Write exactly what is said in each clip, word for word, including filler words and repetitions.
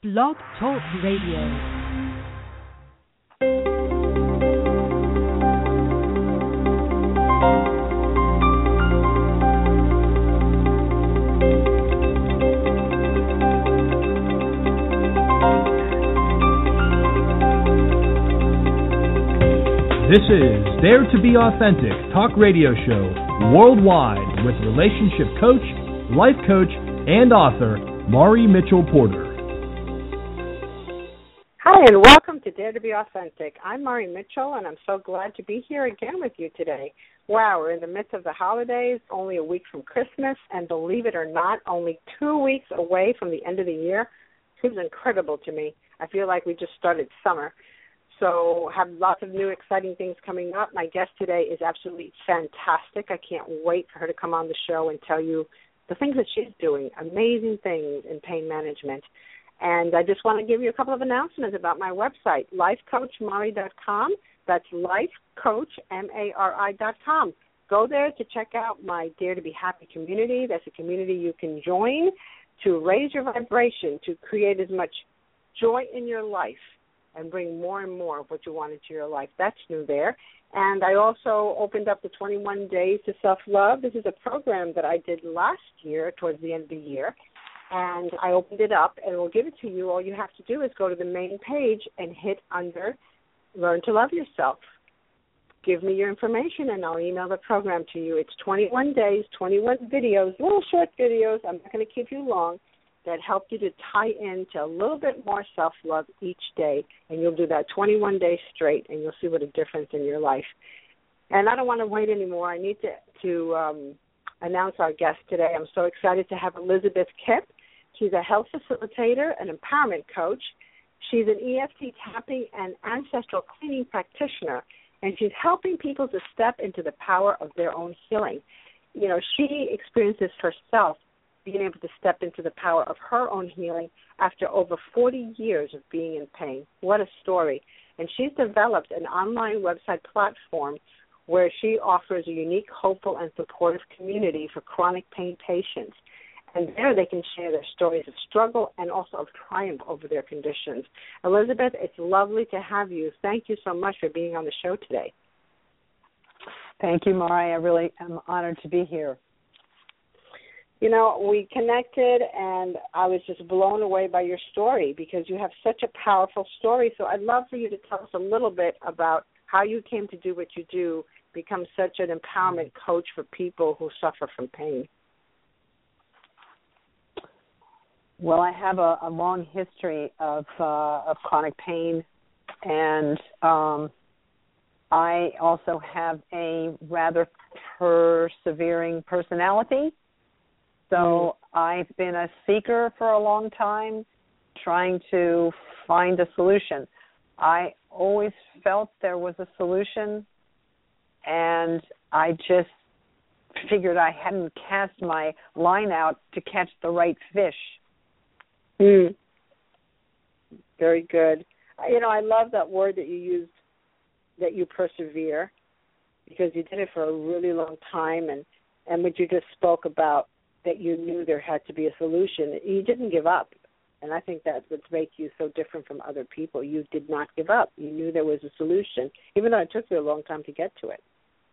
Blog Talk Radio. This is Dare to Be Authentic Talk Radio Show worldwide with relationship coach, life coach, and author Mari Mitchell Porter. Hi, and welcome to Dare to Be Authentic. I'm Mari Mitchell, and I'm so glad to be here again with you today. Wow, we're in the midst of the holidays, only a week from Christmas, and believe it or not, only two weeks away from the end of the year. Seems incredible to me. I feel like we just started summer. So have lots of new exciting things coming up. My guest today is absolutely fantastic. I can't wait for her to come on the show and tell you the things that she's doing, amazing things in pain management. And I just want to give you a couple of announcements about my website, life coach mari dot com. That's lifecoach, M A R I dot com. Go there to check out my Dare to Be Happy community. That's a community you can join to raise your vibration, to create as much joy in your life and bring more and more of what you want into your life. That's new there. And I also opened up the twenty-one Days to Self-Love. This is a program that I did last year, towards the end of the year. And I opened it up, and we'll give it to you. All you have to do is go to the main page and hit under Learn to Love Yourself. Give me your information, and I'll email the program to you. It's twenty-one days, twenty-one videos, little short videos. I'm not going to keep you long, that help you to tie into a little bit more self-love each day. And you'll do that twenty-one days straight, and you'll see what a difference in your life. And I don't want to wait anymore. I need to, to um, announce our guest today. I'm so excited to have Elizabeth Kipp. She's a health facilitator, an empowerment coach. She's an E F T tapping and ancestral cleaning practitioner, and she's helping people to step into the power of their own healing. You know, she experiences herself being able to step into the power of her own healing after over forty years of being in pain. What a story. And she's developed an online website platform where she offers a unique, hopeful, and supportive community for chronic pain patients. And there they can share their stories of struggle and also of triumph over their conditions. Elizabeth, it's lovely to have you. Thank you so much for being on the show today. Thank you, Mari. I really am honored to be here. You know, we connected, and I was just blown away by your story because you have such a powerful story. So I'd love for you to tell us a little bit about how you came to do what you do, become such an empowerment coach for people who suffer from pain. Well, I have a, a long history of uh, of chronic pain, and um, I also have a rather persevering personality. So I've been a seeker for a long time, trying to find a solution. I always felt there was a solution, and I just figured I hadn't cast my line out to catch the right fish. Mm. Very good. You know, I love that word that you used, that you persevere, because you did it for a really long time, and, and what you just spoke about, that you knew there had to be a solution. You didn't give up, and I think that's what makes you so different from other people. You did not give up. You knew there was a solution, even though it took you a long time to get to it.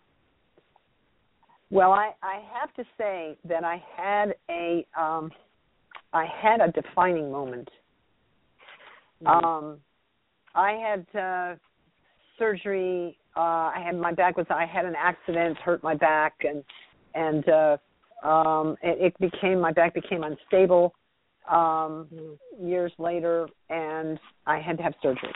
Well, I, I have to say that I had a um, I had a defining moment. Mm-hmm. Um, I had uh, surgery. Uh, I had my back was I had an accident, hurt my back, and and. Uh, Um, it, it became, my back became unstable um, years later, and I had to have surgery.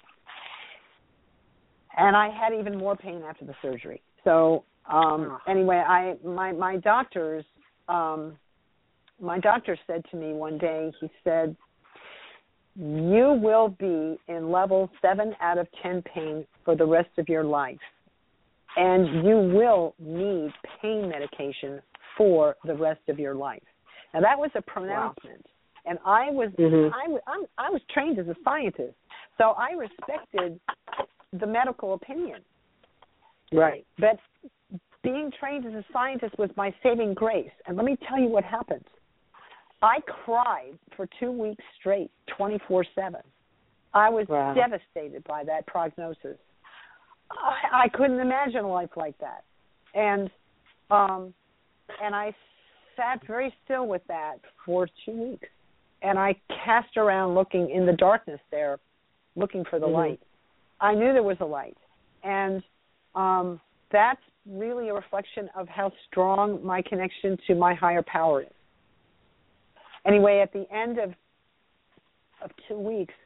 And I had even more pain after the surgery. So um, anyway, I my my doctors, um, my doctor said to me one day, he said, "You will be in level seven out of ten pain for the rest of your life, and you will need pain medication for the rest of your life." Now that was a pronouncement, wow. And I was mm-hmm. I, I'm, I was trained as a scientist, so I respected the medical opinion. Right. But being trained as a scientist was my saving grace. And let me tell you what happened. I cried for two weeks straight, twenty-four seven. I was wow. devastated by that prognosis. I, I couldn't imagine a life like that. And um, and I sat very still with that for two weeks. And I cast around looking in the darkness there, looking for the mm-hmm. light. I knew there was a light. And um, that's really a reflection of how strong my connection to my higher power is. Anyway, at the end of of two weeks,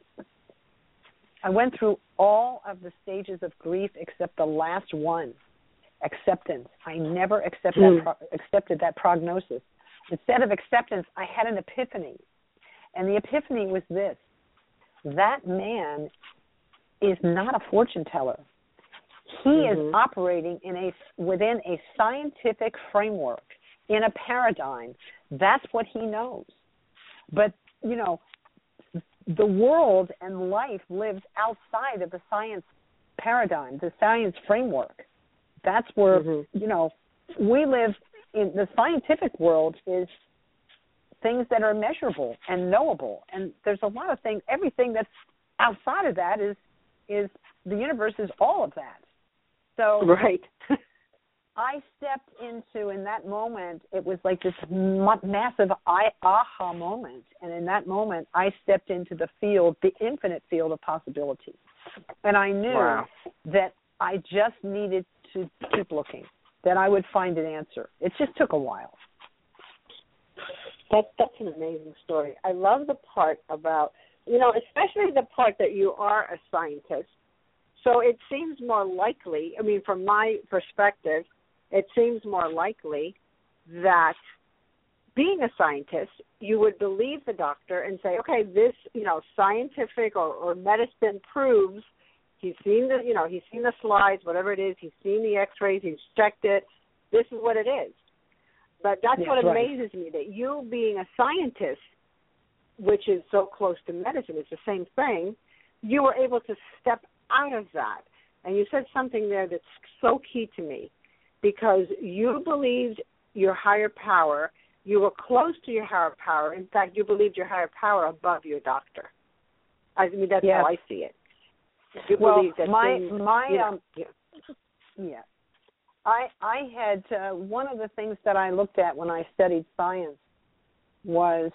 I went through all of the stages of grief except the last one, acceptance. I never accept mm. that pro- accepted that prognosis. Instead of acceptance, I had an epiphany. And the epiphany was this: that man is not a fortune teller. He mm-hmm. is operating in a within a scientific framework, in a paradigm. That's what he knows. But, you know, the world and life lives outside of the science paradigm, the science framework. That's where, mm-hmm. you know, we live in the scientific world is things that are measurable and knowable. And there's a lot of things, everything that's outside of that is, is the universe is all of that. So right. I stepped into, in that moment, it was like this ma- massive aha moment. And in that moment, I stepped into the field, the infinite field of possibility. And I knew wow. that I just needed to keep looking, that I would find an answer. It just took a while. That, that's an amazing story. I love the part about, you know, especially the part that you are a scientist. So it seems more likely, I mean, from my perspective, it seems more likely that being a scientist, you would believe the doctor and say, okay, this, you know, scientific or, or medicine proves he's seen the, you know, he's seen the slides, whatever it is, he's seen the x-rays, he's checked it, this is what it is. But that's yeah, what right. amazes me, that you being a scientist, which is so close to medicine, it's the same thing, you were able to step out of that. And you said something there that's so key to me, because you believed your higher power, you were close to your higher power. In fact, you believed your higher power above your doctor. I mean, that's yes. how I see it. You well, believe that my, things, my, you know, um, yeah. yeah. I, I had, uh, one of the things that I looked at when I studied science was,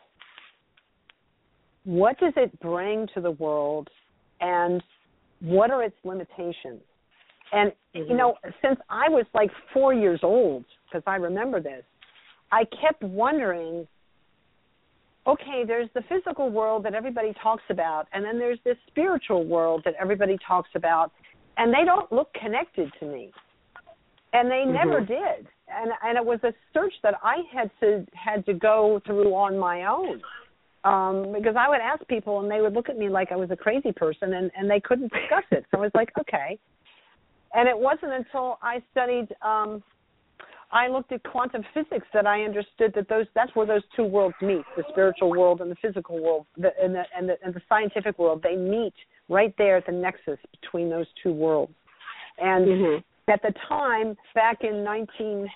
what does it bring to the world, and what are its limitations? And, mm-hmm. you know, since I was like four years old, because I remember this, I kept wondering, okay, there's the physical world that everybody talks about, and then there's this spiritual world that everybody talks about, and they don't look connected to me. And they mm-hmm. never did. And and it was a search that I had to had to go through on my own. Um, because I would ask people, and they would look at me like I was a crazy person, and, and they couldn't discuss it. So I was like, okay. And it wasn't until I studied, um, I looked at quantum physics, that I understood that those that's where those two worlds meet, the spiritual world and the physical world, the, and, the, and, the, and the scientific world. They meet right there at the nexus between those two worlds. And mm-hmm. at the time, back in nineteen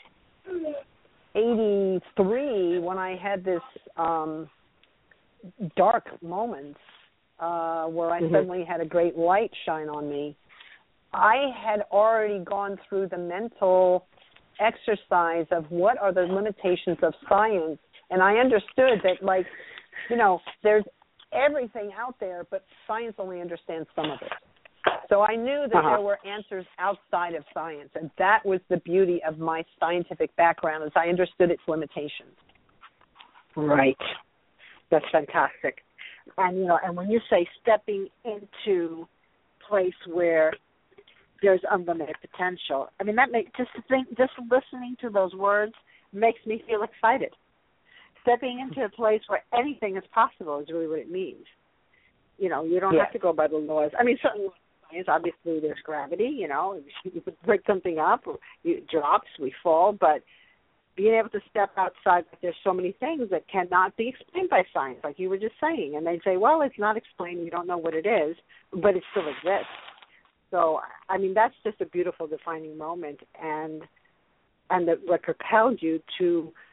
eighty-three, when I had this um, dark moment uh, where I mm-hmm. suddenly had a great light shine on me, I had already gone through the mental exercise of what are the limitations of science, and I understood that, like, you know, there's everything out there, but science only understands some of it. So I knew that uh-huh. there were answers outside of science, and that was the beauty of my scientific background, as I understood its limitations. Right. That's fantastic. And, you know, and when you say stepping into a place where there's unlimited potential, I mean, that makes, just to think, just listening to those words makes me feel excited. Stepping into a place where anything is possible is really what it means. You know, you don't yeah. have to go by the laws. I mean, certain laws, obviously there's gravity, you know, you could break something up, or it drops, we fall, but being able to step outside, there's so many things that cannot be explained by science, like you were just saying. And they say, well, it's not explained, you don't know what it is, but it still exists. So, I mean, that's just a beautiful defining moment, and and that what propelled you to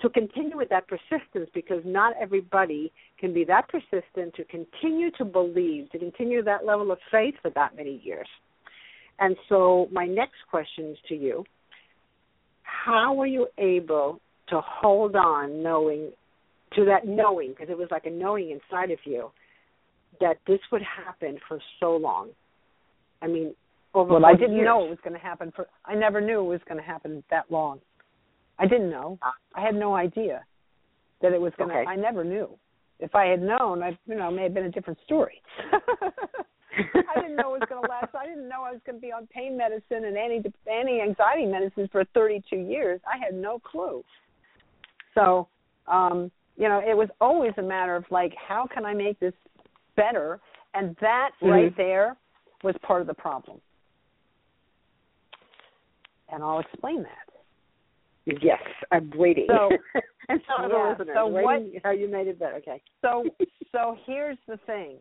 to continue with that persistence, because not everybody can be that persistent to continue to believe, to continue that level of faith for that many years. And so my next question is to you. How were you able to hold on knowing, to that knowing, because it was like a knowing inside of you, that this would happen for so long? I mean, over Well, I didn't years. know it was going to happen for, I never knew it was going to happen that long. I didn't know. I had no idea that it was going to, Okay. I never knew. If I had known, I, you know, it may have been a different story. I didn't know it was going to last. I didn't know I was going to be on pain medicine and anti anti-anxiety medicine for thirty-two years. I had no clue. So, um, you know, it was always a matter of, like, how can I make this better? And that mm-hmm. right there was part of the problem. And I'll explain that. Yes, I'm waiting. So, and so, yeah, listeners, so waiting what, how you made it better. Okay. So, so here's the thing.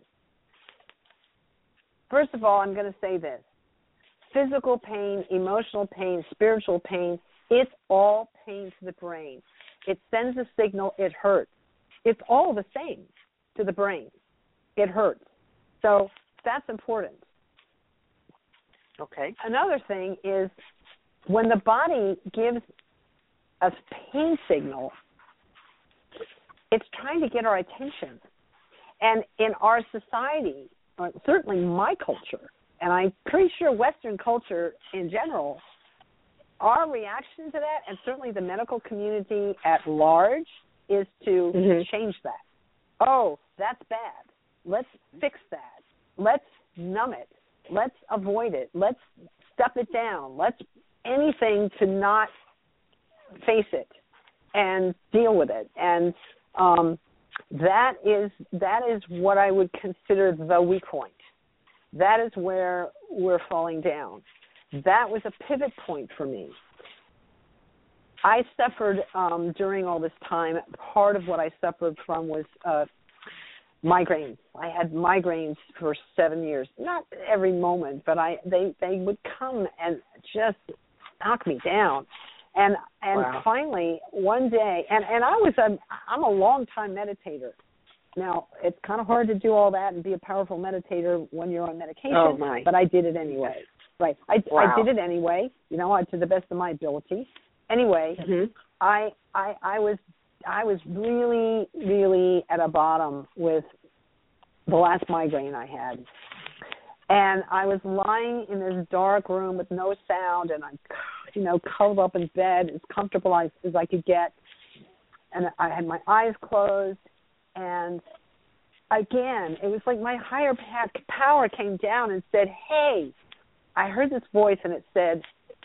First of all, I'm going to say this. Physical pain, emotional pain, spiritual pain, it's all pain to the brain. It sends a signal, it hurts. It's all the same to the brain. It hurts. So that's important. Okay. Another thing is when the body gives a pain signal, it's trying to get our attention. And in our society, uh, certainly my culture, and I'm pretty sure Western culture in general, our reaction to that, and certainly the medical community at large, is to mm-hmm. change that. Oh, that's bad. Let's fix that. Let's numb it. Let's avoid it. Let's stuff it down. Let's anything to not face it and deal with it. And um, that is that is what I would consider the weak point. That is where we're falling down. That was a pivot point for me. I suffered um, during all this time, part of what I suffered from was uh, migraines. I had migraines for seven years. Not every moment, but I they, they would come and just knock me down. And and wow. finally, one day, and, and I was a, I'm a long-time meditator. Now, it's kind of hard to do all that and be a powerful meditator when you're on medication, oh my. but I did it anyway. Right. I, wow. I did it anyway, you know, to the best of my ability. Anyway, mm-hmm. I, I I was I was really, really at a bottom with the last migraine I had. And I was lying in this dark room with no sound, and I'm, you know, curled up in bed as comfortable as, as I could get. And I had my eyes closed. And again, it was like my higher power came down and said, hey, I heard this voice, and it said,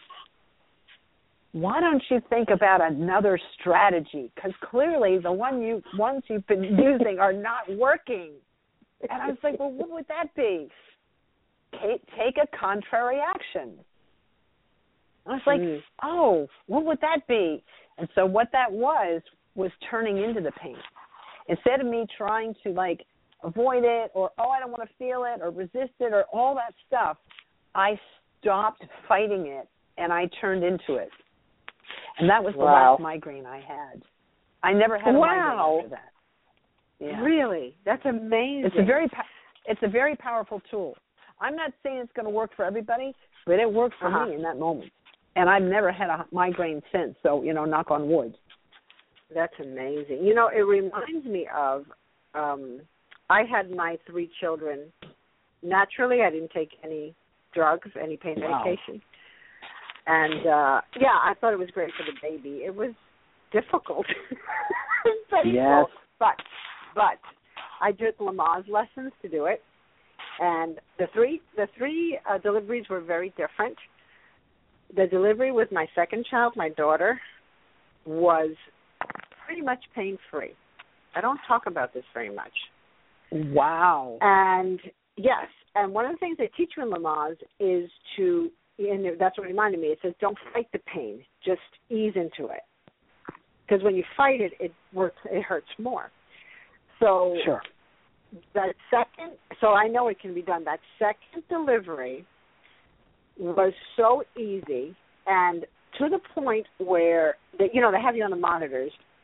why don't you think about another strategy? Because clearly the one you ones you've been using are not working. And I was like, well, what would that be? Take, take a contrary action. I was like, mm. oh, what would that be? And so what that was was turning into the pain. Instead of me trying to, like, avoid it or, oh, I don't want to feel it or resist it or all that stuff, I stopped fighting it and I turned into it. And that was the wow. last migraine I had. I never had a wow. migraine after that. Yeah. Really? That's amazing. It's a very it's a very powerful tool. I'm not saying it's going to work for everybody, but it worked for uh-huh. me in that moment. And I've never had a migraine since, so, you know, knock on wood. That's amazing. You know, it reminds me of, um, I had my three children. Naturally, I didn't take any drugs, any pain wow. medication. And, uh, yeah, I thought it was great for the baby. It was difficult. Painful. Yes. But, but I took Lamaze lessons to do it. And the three, the three uh, deliveries were very different. The delivery with my second child, my daughter, was pretty much pain-free. I don't talk about this very much. Wow. And, yes, and one of the things they teach you in Lamaze is to, and that's what reminded me, it says don't fight the pain, just ease into it. Because when you fight it, it works, it hurts more. So sure. that second, so I know it can be done, that second delivery was so easy and to the point where, they, you know, they have you on the monitors,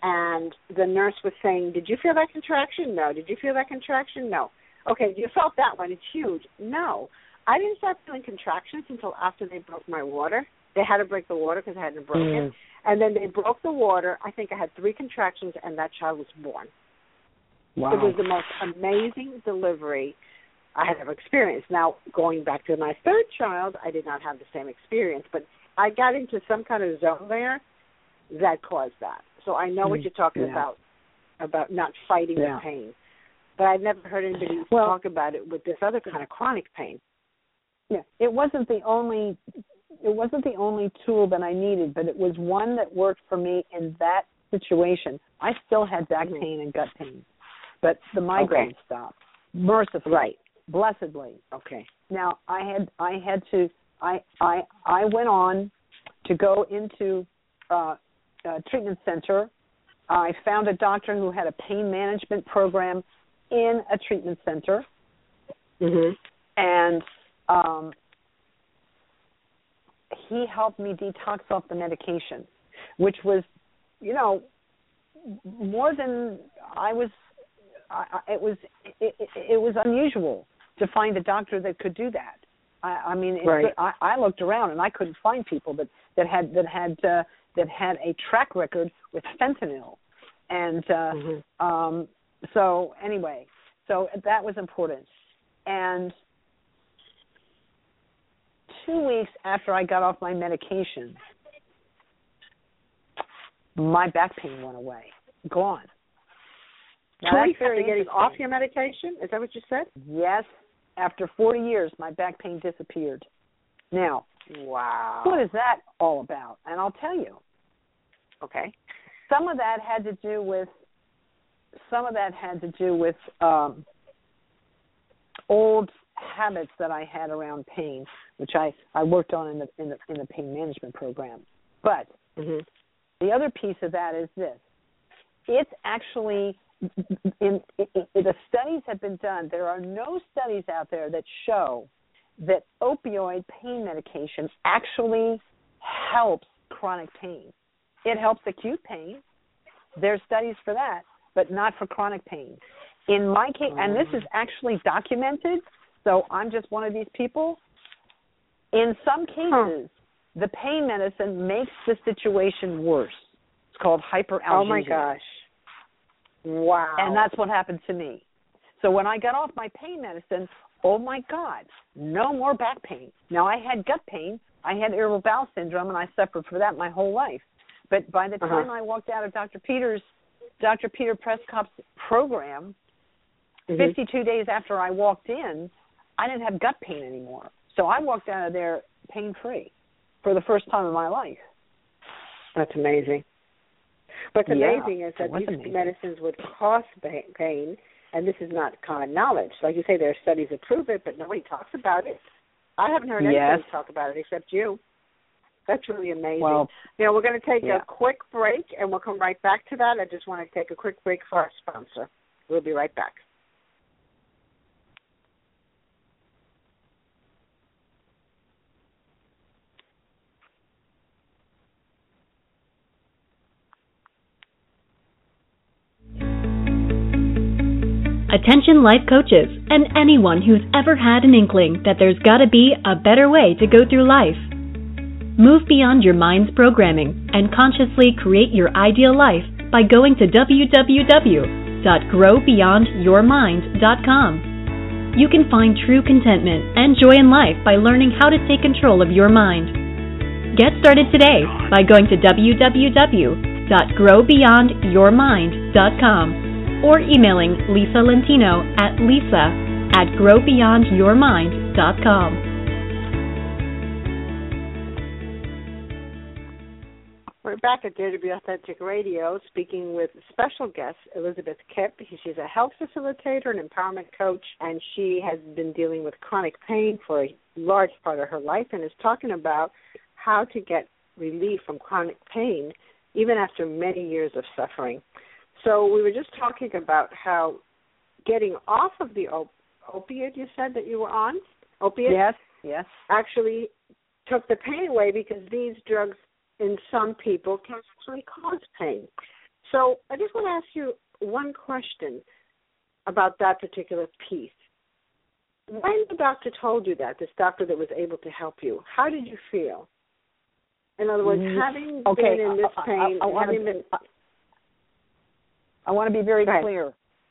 and the nurse was saying, did you feel that contraction? No. Did you feel that contraction? No. Okay, you felt that one. It's huge. No. I didn't start feeling contractions until after they broke my water. They had to break the water because I hadn't broken Mm. it. And then they broke the water. I think I had three contractions, and that child was born. Wow. It was the most amazing delivery I had ever experienced. Now, going back to my third child, I did not have the same experience, but I got into some kind of zone there that caused that. So I know what you're talking Yeah. about, about not fighting Yeah. the pain. But I've never heard anybody well, talk about it with this other kind of chronic pain. Yeah, it wasn't the only it wasn't the only tool that I needed, but it was one that worked for me in that situation. I still had back Mhm. pain and gut pain, but the migraine Okay. stopped mercifully, Right. blessedly. Okay. Now I had I had to I I I went on to go into uh, a treatment center. I found a doctor who had a pain management program in a treatment center, Mhm. and um, he helped me detox off the medication, which was, you know, more than I was. I, I, it was it, it, it was unusual to find a doctor that could do that. I, I mean, it's, Right. I, I looked around and I couldn't find people that that had that had uh, that had a track record with fentanyl, and uh, Mhm. um, so anyway, so that was important. And two weeks after I got off my medication, my back pain went away, gone. Now, Two that's weeks after very getting interesting. off your medication? Is that what you said? Yes, after forty years, my back pain disappeared. Now, Wow. what is that all about? And I'll tell you. Okay. Some of that had to do with some of that had to do with um, old habits that I had around pain, which I, I worked on in the in the in the pain management program. But Mhm. the other piece of that is this: it's actually in, in, in the studies have been done. There are no studies out there that show that opioid pain medication actually helps chronic pain. It helps acute pain. There's studies for that, but not for chronic pain. In my case, and this is actually documented, so I'm just one of these people, in some cases, Huh. the pain medicine makes the situation worse. It's called hyperalgesia. Oh, my gosh. Wow. And that's what happened to me. So when I got off my pain medicine, oh, my God, no more back pain. Now, I had gut pain. I had irritable bowel syndrome, and I suffered for that my whole life. But by the time Uh-huh. I walked out of Doctor Peters, Doctor Peter Prescott's program, Mhm. fifty-two days after I walked in, I didn't have gut pain anymore. So I walked out of there pain-free for the first time in my life. That's amazing. What's Yeah, amazing is it that was these amazing. medicines would cause ba- pain, and this is not common knowledge. Like you say, there are studies that prove it, but nobody talks about it. I haven't heard anybody Yes. talk about it except you. That's really amazing. Well, you know, we're going to take yeah. a quick break, and we'll come right back to that. I just want to take a quick break for our sponsor. We'll be right back. Attention life coaches and anyone who's ever had an inkling that there's gotta be a better way to go through life. Move beyond your mind's programming and consciously create your ideal life by going to w w w dot grow beyond your mind dot com. You can find true contentment and joy in life by learning how to take control of your mind. Get started today by going to w w w dot grow beyond your mind dot com or emailing Lisa Lentino at lisa at grow beyond your mind dot com. We're back at Dare to Be Authentic Radio, speaking with special guest Elizabeth Kipp. She's a health facilitator and empowerment coach, and she has been dealing with chronic pain for a large part of her life and is talking about how to get relief from chronic pain even after many years of suffering. So we were just talking about how getting off of the op- opiate you said that you were on, opiate, Yes, yes. actually took the pain away because these drugs in some people can actually cause pain. So I just want to ask you one question about that particular piece. When the doctor told you that, this doctor that was able to help you, how did you feel? In other words, having okay. been in this pain, I, I, I having wanna, been... I want to be very Go clear.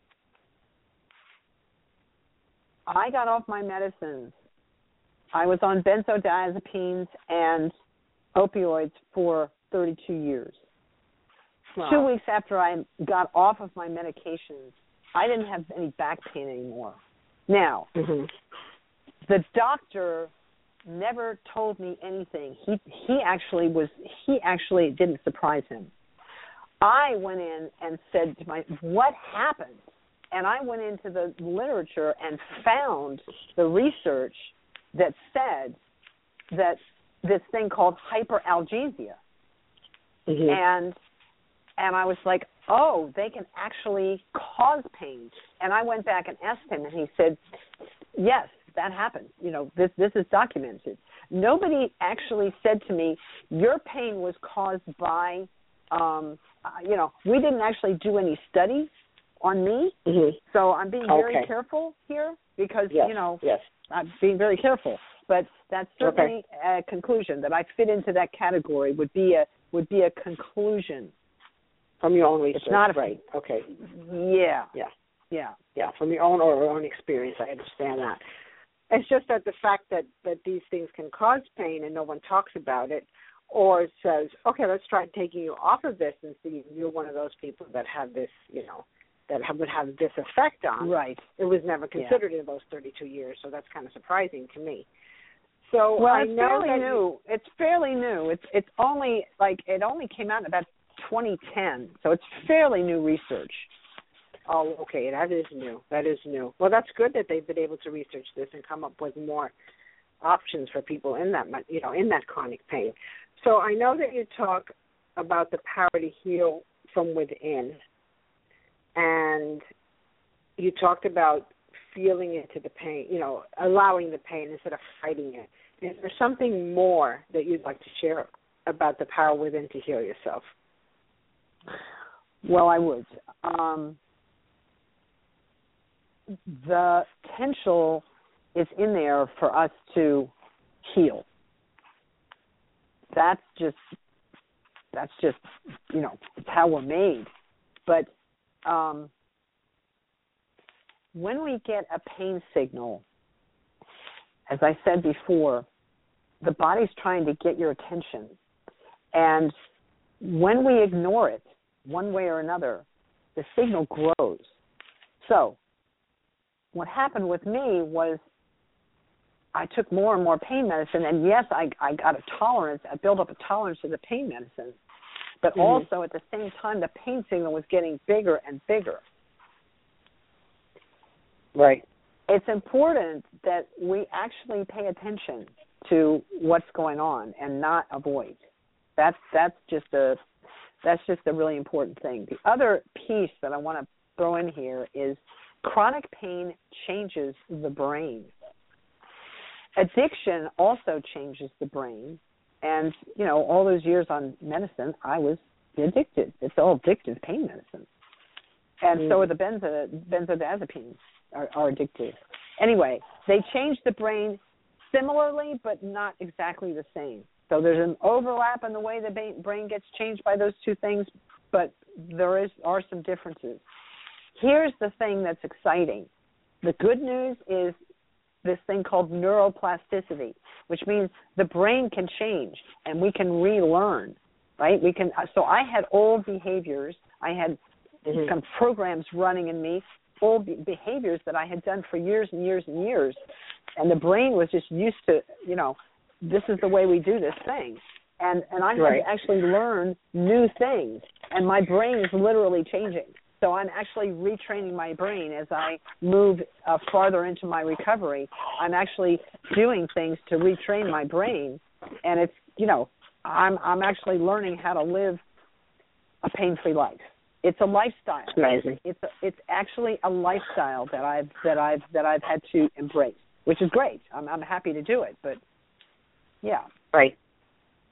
I got off my medicines. I was on benzodiazepines and opioids for thirty-two years. Wow. Two weeks after I got off of my medications, I didn't have any back pain anymore. Now, mm-hmm. the doctor never told me anything. He he actually was he actually it didn't surprise him. I went in and said to my, what happened? And I went into the literature and found the research that said that this thing called hyperalgesia. Mm-hmm. And and I was like, oh, they can actually cause pain. And I went back and asked him, and he said, yes, that happens. You know, this this is documented. Nobody actually said to me, your pain was caused by, um, uh, you know, we didn't actually do any studies on me. Mm-hmm. So I'm being very okay. careful here because, yes. you know, yes. I'm being very careful. But that's certainly okay. a conclusion that I fit into that category would be a would be a conclusion. From your own research. It's not a, right. Okay. Yeah. Yeah. Yeah. Yeah. From your own or own experience, I understand that. It's just that the fact that, that these things can cause pain and no one talks about it, or says, okay, let's try taking you off of this and see if you're one of those people that have this, you know, that have, would have this effect on. Right. It was never considered yeah. in those thirty-two years, so that's kind of surprising to me. So well, I it's know fairly that new. You, it's fairly new. It's it's only like it only came out in about twenty ten, so it's fairly new research. Oh, okay, that is new. That is new. Well, that's good that they've been able to research this and come up with more options for people in that, you know, in that chronic pain. So I know that you talk about the power to heal from within, and you talked about feeling into the pain, you know, allowing the pain instead of fighting it. Is there something more that you'd like to share about the power within to heal yourself? Well, I would. Um, the potential is in there for us to heal. That's just, that's just, you know, it's how we're made. But um, when we get a pain signal, as I said before, the body's trying to get your attention. And when we ignore it, one way or another, the signal grows. So what happened with me was I took more and more pain medicine, and yes, I, I got a tolerance. I built up a tolerance to the pain medicine. But mm-hmm. also at the same time, the pain signal was getting bigger and bigger. Right. It's important that we actually pay attention to what's going on and not avoid. That's that's just a that's just a really important thing. The other piece that I want to throw in here is chronic pain changes the brain. Addiction also changes the brain. And, you know, all those years on medicine, I was addicted. It's all addictive pain medicine. And mm. so are the benzo, benzodiazepines are, are addictive. Anyway, they change the brain similarly, but not exactly the same. So there's an overlap in the way the brain gets changed by those two things, but there is are some differences. Here's the thing that's exciting. The good news is this thing called neuroplasticity, which means the brain can change and we can relearn, right? We can. So I had old behaviors. I had mm-hmm. some programs running in me, old behaviors that I had done for years and years and years, and the brain was just used to, you know, this is the way we do this thing. And and I had right. to actually learn new things, and my brain is literally changing. So I'm actually retraining my brain as I move uh, farther into my recovery. I'm actually doing things to retrain my brain, and it's, you know, I'm I'm actually learning how to live a pain-free life. It's a lifestyle. It's amazing. It's a, it's actually a lifestyle that I've that I've that I've had to embrace, which is great. I'm I'm happy to do it, but yeah. Right.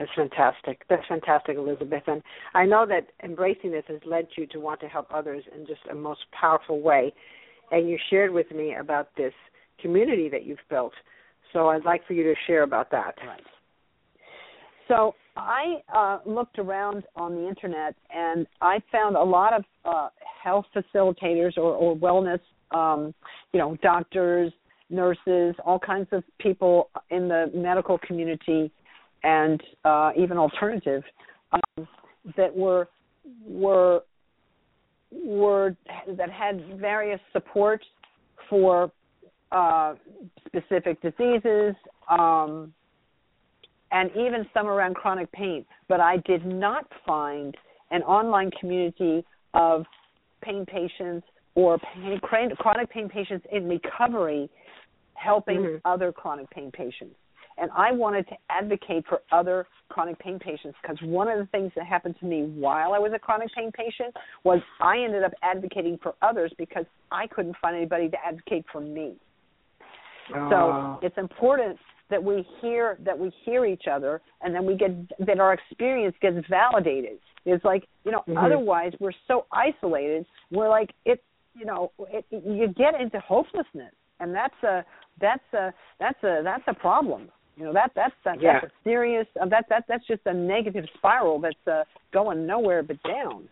That's fantastic. That's fantastic, Elizabeth. And I know that embracing this has led you to want to help others in just a most powerful way. And you shared with me about this community that you've built. So I'd like for you to share about that. Right. So I uh, looked around on the Internet, and I found a lot of uh, health facilitators or, or wellness, um, you know, doctors, nurses, all kinds of people in the medical community, and uh, even alternative, um, that were were were that had various supports for uh, specific diseases. Um, and even some around chronic pain. But I did not find an online community of pain patients or pain, chronic pain patients in recovery helping mm-hmm. other chronic pain patients. And I wanted to advocate for other chronic pain patients because one of the things that happened to me while I was a chronic pain patient was I ended up advocating for others because I couldn't find anybody to advocate for me. Oh. So it's important that we hear that we hear each other, and then we get that our experience gets validated. It's like, you know, mm-hmm. otherwise we're so isolated. We're like it, you know, it, you get into hopelessness, and that's a that's a that's a that's a problem. You know, that that's that, yeah. that's a serious uh, that that that's just a negative spiral that's uh, going nowhere but down.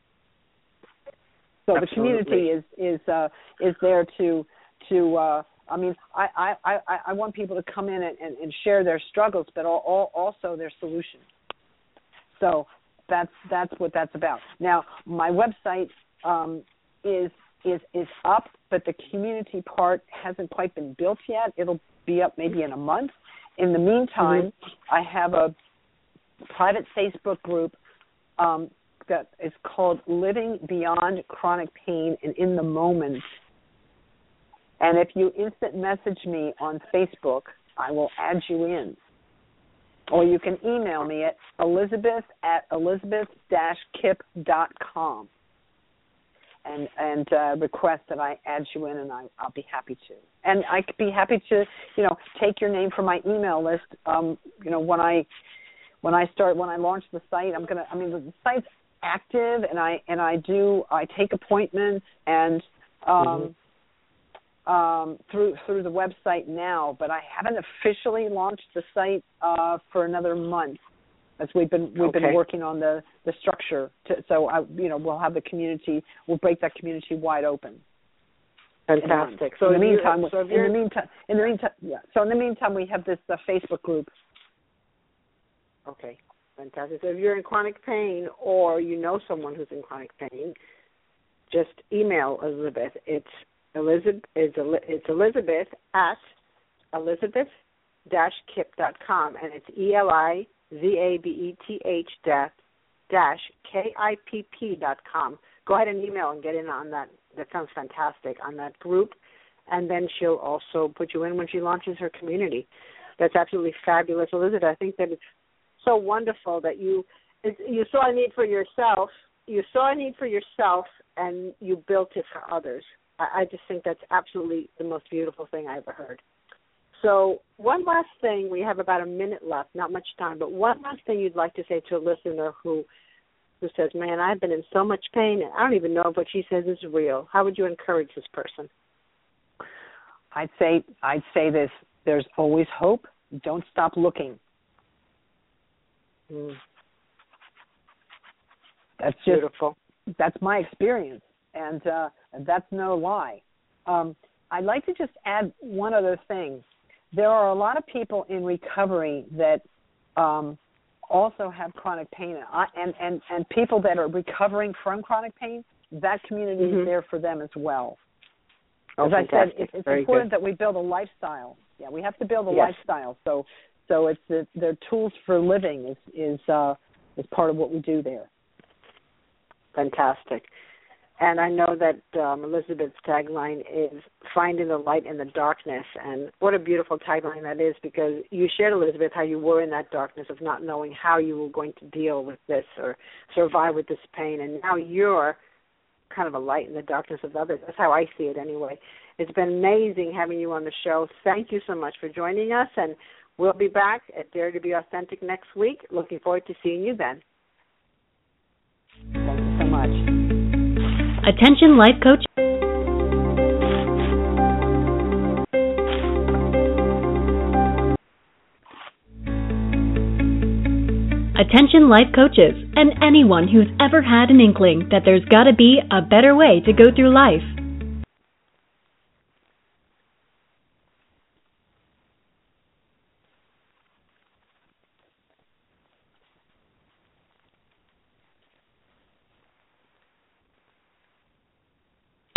So Absolutely. The community is is uh, is there to to. Uh, I mean, I, I, I, I want people to come in and, and, and share their struggles, but all, all, also their solutions. So that's that's what that's about. Now, my website um, is is is up, but the community part hasn't quite been built yet. It'll be up maybe in a month. In the meantime, mm-hmm. I have a private Facebook group um, that is called Living Beyond Chronic Pain and in the Moment. And if you instant message me on Facebook, I will add you in. Or you can email me at elizabeth at elizabeth dash kip dot com and and uh, request that I add you in, and I, I'll be happy to. And I could be happy to, you know, take your name from my email list. Um, you know, when I when I start when I launch the site, I'm gonna. I mean, the site's active, and I and I do. I take appointments and. Um, mm-hmm. Um, through through the website now, but I haven't officially launched the site uh, for another month, as we've been we've okay. been working on the, the structure. To, so I, you know, we'll have the community, we'll break that community wide open. Fantastic. So in the meantime, so in the meantime, in the meantime, yeah. So in the meantime, we have this uh, Facebook group. Okay, fantastic. So if you're in chronic pain, or you know someone who's in chronic pain, just email Elizabeth. It's Elizabeth is it's Elizabeth at elizabeth dash kip dot com, and it's E L I Z A B E T H dash K I P P dot com. Go ahead and email and get in on that. That sounds fantastic, on that group, and then she'll also put you in when she launches her community. That's absolutely fabulous, Elizabeth. I think that it's so wonderful that you you saw a need for yourself. You saw a need for yourself, and you built it for others. I just think that's absolutely the most beautiful thing I ever heard. So one last thing, we have about a minute left, not much time, but one last thing you'd like to say to a listener who who says, man, I've been in so much pain, and I don't even know if what she says is real. How would you encourage this person? I'd say I'd say this, there's always hope. Don't stop looking. Mm. That's just, beautiful. That's my experience. And uh, that's no lie. Um, I'd like to just add one other thing. There are a lot of people in recovery that um, also have chronic pain, and, I, and, and, and people that are recovering from chronic pain, that community mm-hmm. is there for them as well. Oh, as I said, it's, it's important good. that we build a lifestyle. Yeah, we have to build a yes. lifestyle. So, so it's the, their tools for living is is uh, is part of what we do there. Fantastic. And I know that um, Elizabeth's tagline is finding the light in the darkness. And what a beautiful tagline that is, because you shared, Elizabeth, how you were in that darkness of not knowing how you were going to deal with this or survive with this pain. And now you're kind of a light in the darkness of others. That's how I see it anyway. It's been amazing having you on the show. Thank you so much for joining us. And We'll be back at Dare to Be Authentic next week. Looking forward to seeing you then. Thank you so much. Attention life coach. Attention life coaches and anyone who's ever had an inkling that there's got to be a better way to go through life.